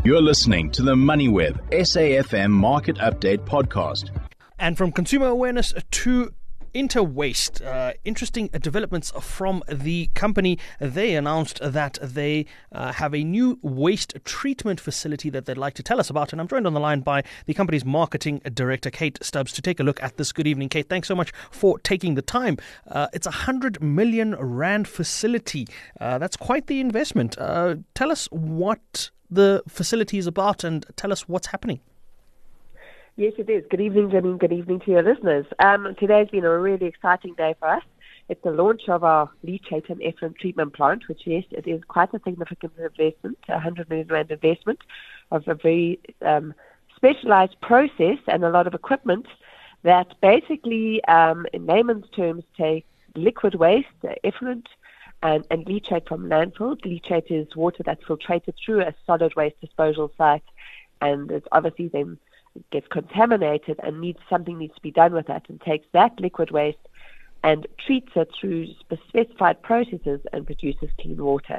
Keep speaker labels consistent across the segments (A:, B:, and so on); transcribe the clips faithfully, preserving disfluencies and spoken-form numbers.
A: You're listening to the MoneyWeb S A F M Market Update Podcast.
B: And from consumer awareness to Interwaste, uh, interesting developments from the company. They announced that they uh, have a new waste treatment facility that they'd like to tell us about. And I'm joined on the line by the company's marketing director, Kate Stubbs, to take a look at this. Good evening, Kate. Thanks so much for taking the time. Uh, it's a one hundred million rand facility. Uh, that's quite the investment. Uh, tell us what the facility is about and tell us what's happening.
C: Yes, it is. Good evening, Jimmy. Good evening to your listeners. Um, today's been a really exciting day for us. It's the launch of our leachate and effluent treatment plant, which, yes, it is quite a significant investment, a one hundred million rand investment of a very um, specialized process and a lot of equipment that basically, um, in layman's terms, take liquid waste, effluent, and, and leachate from landfill. Leachate is water that's filtrated through a solid waste disposal site, and it's obviously then gets contaminated and needs something needs to be done with that, and takes that liquid waste and treats it through specified processes and produces clean water.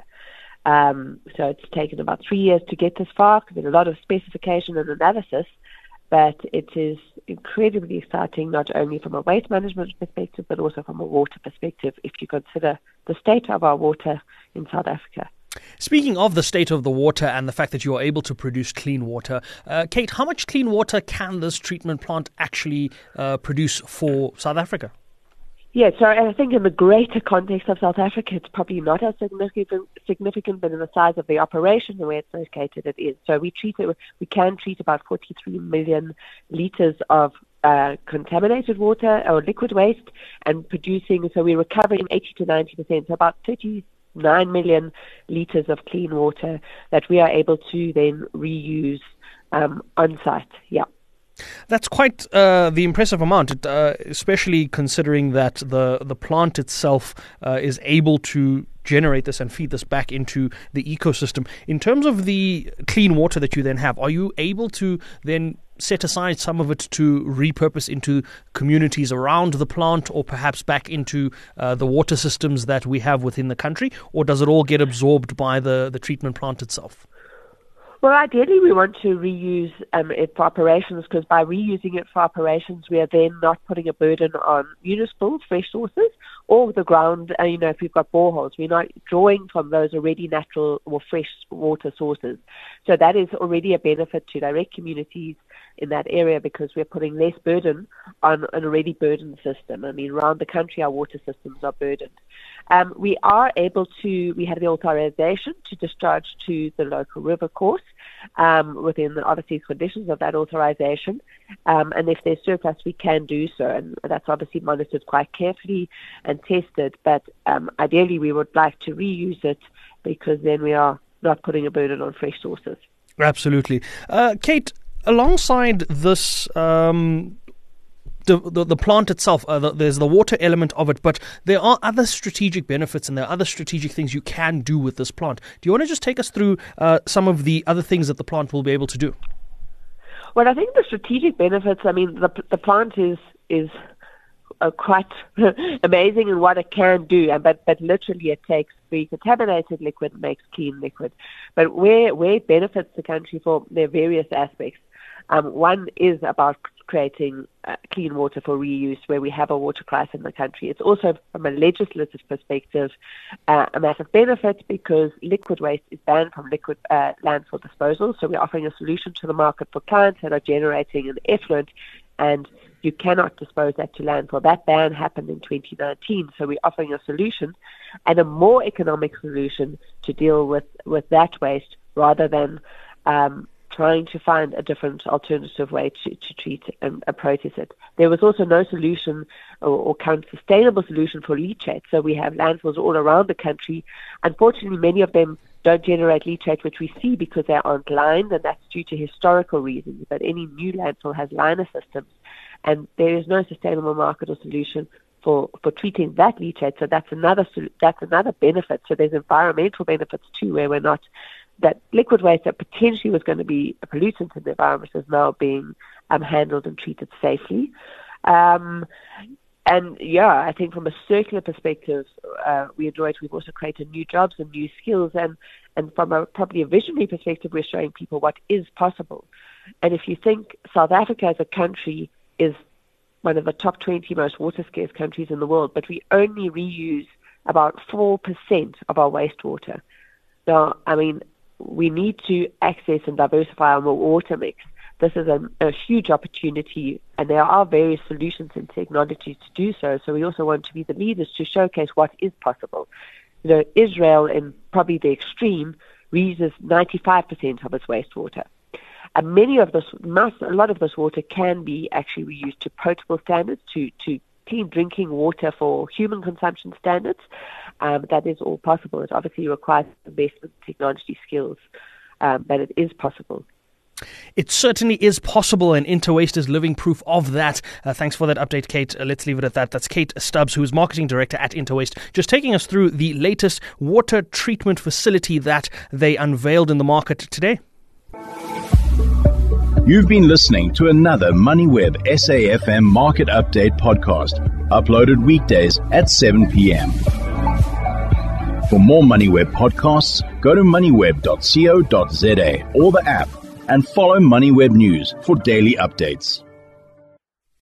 C: Um, so it's taken about three years to get this far, because there's a lot of specification and analysis, but it is incredibly exciting, not only from a waste management perspective, but also from a water perspective, if you consider the state of our water in South Africa.
B: Speaking of the state of the water and the fact that you are able to produce clean water, uh, Kate, how much clean water can this treatment plant actually uh, produce for South Africa?
C: Yeah, so I think in the greater context of South Africa, it's probably not as significant, significant, but in the size of the operation and where it's located, it is. So we treat it, we can treat about forty-three million litres of uh, contaminated water or liquid waste, and producing, so we're recovering eighty to ninety percent, so about thirty-nine million litres of clean water that we are able to then reuse um, on site. Yeah.
B: That's quite uh, the impressive amount, uh, especially considering that the, the plant itself uh, is able to generate this and feed this back into the ecosystem. In terms of the clean water that you then have, are you able to then set aside some of it to repurpose into communities around the plant, or perhaps back into uh, the water systems that we have within the country, or does it all get absorbed by the, the treatment plant itself?
C: Well, ideally, we want to reuse um, it for operations, because by reusing it for operations, we are then not putting a burden on municipal fresh sources or the ground. Uh, you know, if we've got boreholes, we're not drawing from those already natural or fresh water sources. So that is already a benefit to direct communities in that area, because we're putting less burden on an already burdened system. I mean, around the country, our water systems are burdened. Um, we are able to, we have the authorization to discharge to the local river course um, within the obviously conditions of that authorization. Um, and if there's surplus, we can do so. And that's obviously monitored quite carefully and tested. But um, ideally, we would like to reuse it, because then we are not putting a burden on fresh sources.
B: Absolutely. Uh, Kate, alongside this, um, the, the the plant itself, uh, the, there's the water element of it, but there are other strategic benefits and there are other strategic things you can do with this plant. Do you want to just take us through uh, some of the other things that the plant will be able to do?
C: Well, I think the strategic benefits, I mean, the the plant is is uh, quite amazing in what it can do, and but, but literally it takes very contaminated liquid and makes clean liquid. But where, where it benefits the country for their various aspects, um, one is about creating uh, clean water for reuse, where we have a water crisis in the country. It's also, from a legislative perspective, uh, a massive benefit, because liquid waste is banned from liquid uh, landfill disposal. So we're offering a solution to the market for clients that are generating an effluent, and you cannot dispose that to landfill. That ban happened in twenty nineteen. So we're offering a solution, and a more economic solution to deal with, with that waste, rather than um, trying to find a different alternative way to, to treat and uh, process it. There was also no solution or, or current sustainable solution for leachate. So we have landfills all around the country. Unfortunately, many of them don't generate leachate, which we see because they aren't lined, and that's due to historical reasons. But any new landfill has liner systems, and there is no sustainable market or solution for, for treating that leachate. So that's another that's another benefit. So there's environmental benefits too, where we're not, that liquid waste that potentially was going to be a pollutant in the environment is now being um, handled and treated safely. Um, and yeah, I think from a circular perspective, uh, we enjoy it. We've also created new jobs and new skills, and And from a probably a visionary perspective, we're showing people what is possible. And if you think South Africa as a country is one of the top twenty most water scarce countries in the world, but we only reuse about four percent of our wastewater. Now, I mean, we need to access and diversify our water mix. This is a, a huge opportunity, and there are various solutions and technologies to do so. So we also want to be the leaders to showcase what is possible. You know, Israel, in probably the extreme, reuses ninety-five percent of its wastewater. And many of this, most, a lot of this water can be actually reused to potable standards, to, to clean drinking water for human consumption standards. Um, that is all possible. It obviously requires investment, technology, skills, um, but it is possible.
B: It certainly is possible, and Interwaste is living proof of that. Uh, thanks for that update, Kate. Uh, let's leave it at that. That's Kate Stubbs, who is Marketing Director at Interwaste, just taking us through the latest water treatment facility that they unveiled in the market today.
A: You've been listening to another MoneyWeb S A F M Market Update podcast, uploaded weekdays at seven p.m. For more MoneyWeb podcasts, go to moneyweb dot co dot za or the app, and follow MoneyWeb News for daily updates.